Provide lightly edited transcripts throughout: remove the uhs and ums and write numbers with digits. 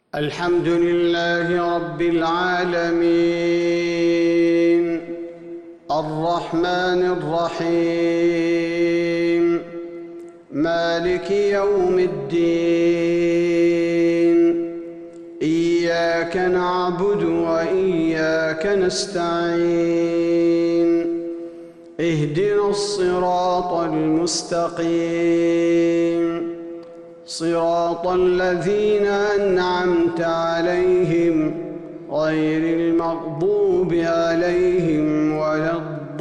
الحمد لله رب العالمين الرحمن الرحيم مالك يوم الدين إياك نعبد وإياك نستعين اهدنا الصراط المستقيم صراط الذين أنعمت عليهم غير المغضوب عليهم ولا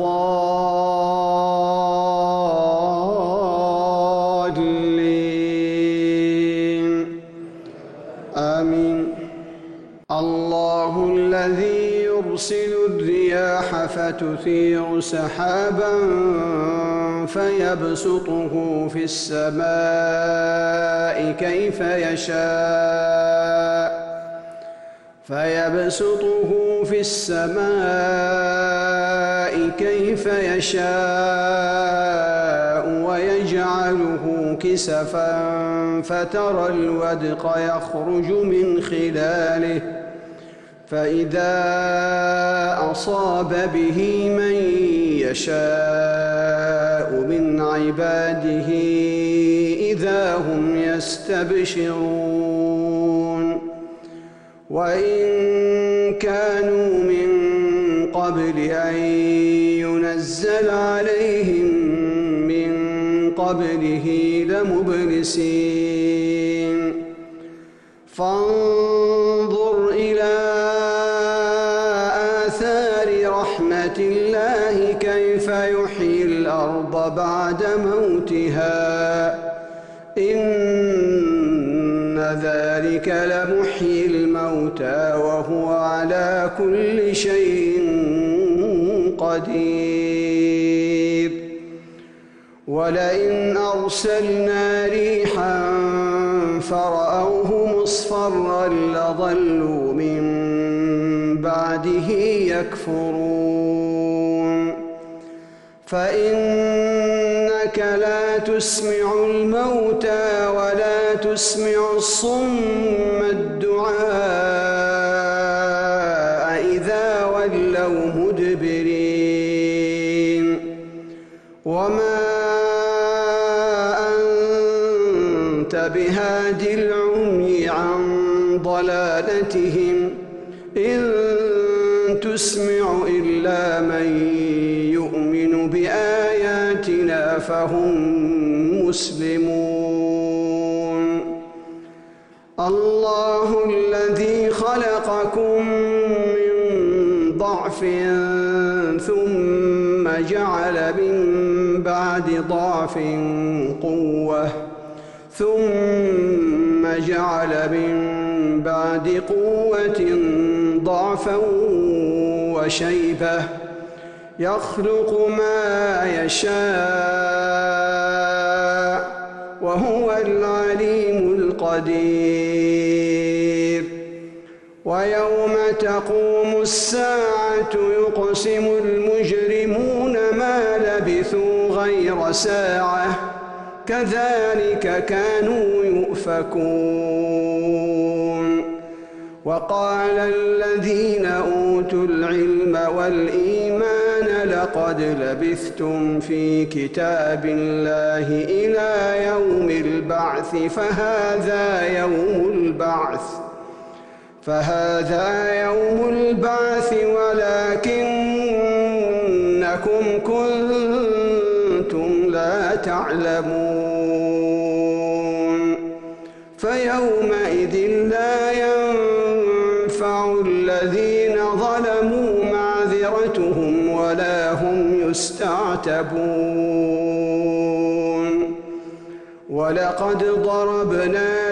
الضالين آمين. الله الذي يرسل الرياح فتثير سحابا فيبسطه في السماء كيف يشاء ويجعله كسفا فترى الودق يخرج من خلاله فإذا أصاب به من يشاء من عباده إذا هم يستبشرون. وإن كانوا من قبل أن ينزل عليهم من قبله لمبلسين. فانظر إلى آثار رحمة الله كيف يحيي الأرض بعد موتها إن ذلك لمحيي الموتى وهو على كل شيء قدير. ولئن أرسلنا ريحا فرأوه مصفرا لظلوا من بعده يكفرون. فإنك لا تسمع الموتى ولا تسمع الصم الدعاء إذا ولوا مدبرين. وما أنت بهاد العمي عن ضلالتهم إن تسمع إلا من يؤمن بآياتنا فهم مسلمون. الله الذي خلقكم من ضعف ثم جعل من بعد ضعف قوة ثم جعل من بعد قوة ضعفا وشيبة يخلق ما يشاء وهو العليم القدير. ويوم تقوم الساعة يقسم المجرمون ما لبثوا غير ساعة كذلك كانوا يؤفكون. وقال الذين أوتوا العلم والإيمان لقد لبثتم في كتاب الله إلى يوم البعث فهذا يوم البعث ولكنكم كنتم لا تعلمون. فيومئذ لا ينفع الذين ظلموا معذرتهم ولا هم يستعتبون. ولقد ضربنا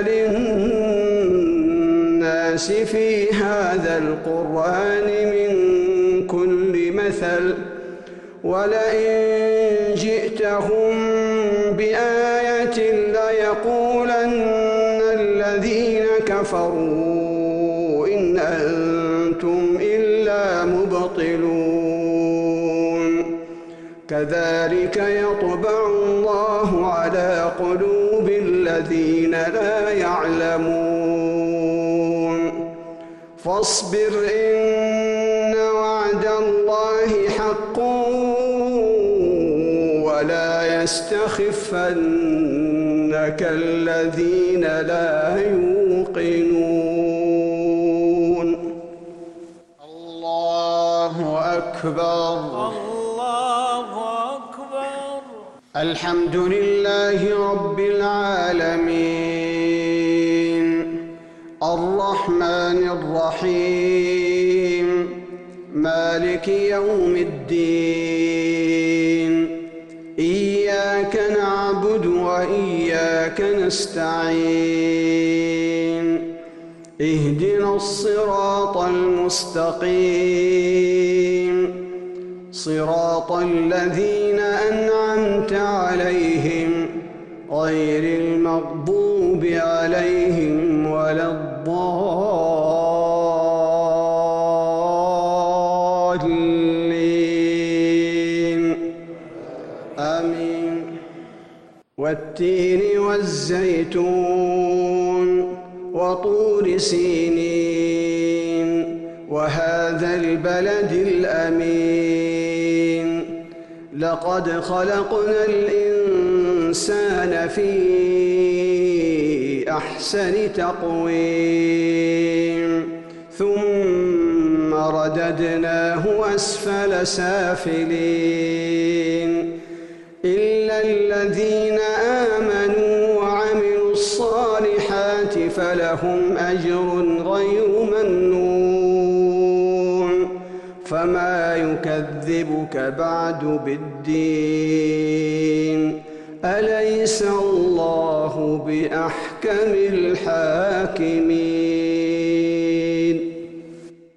للناس في هذا القرآن من كل مثل ولئن جئتهم بآية ليقولن الذين كفروا إن أنتم إلا مبطلون. كذلك يطبع الله على قلوب الذين لا يعلمون. فاصبر إن وعد الله حق ولا يستخفنك الذين لا يوقنون. الله أكبر. الله أكبر. الحمد لله رب العالمين الرحمن الرحيم مالك يوم الدين إياك نعبد وإياك نستعين اهدنا الصراط المستقيم صراط الذين أنعمت عليهم غير المغضوب عليهم ولا الضالين آمين. والتين والزيتون وطور سينين وهذا البلد الأمين لقد خلقنا الإنسان في أحسن تقويم ثم رددناه أسفل سافلين إلا الذين آمنوا وعملوا الصالحات فلهم أجر غير ممنون. فما يكذبك بعد بالدين أليس الله بأحكم الحاكمين.